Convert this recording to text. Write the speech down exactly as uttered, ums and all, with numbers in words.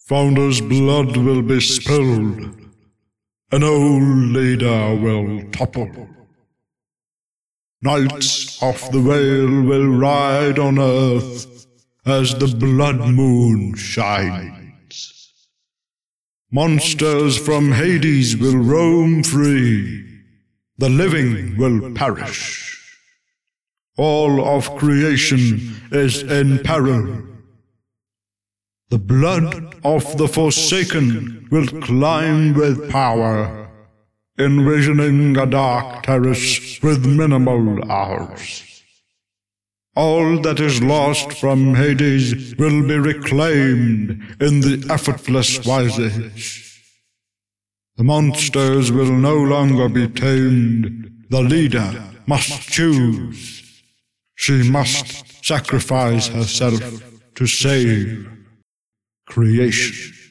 Founder's blood will be spilled. An old leader will topple. Knights of the Vale will ride on earth as the blood moon shines. Monsters from Hades will roam free. The living will perish. All of creation is in peril. The blood of the Forsaken will climb with power, envisioning a dark terrace with minimal hours. All that is lost from Hades will be reclaimed in the effortless Visage. The monsters will no longer be tamed. The leader must choose. She must sacrifice herself to save creation.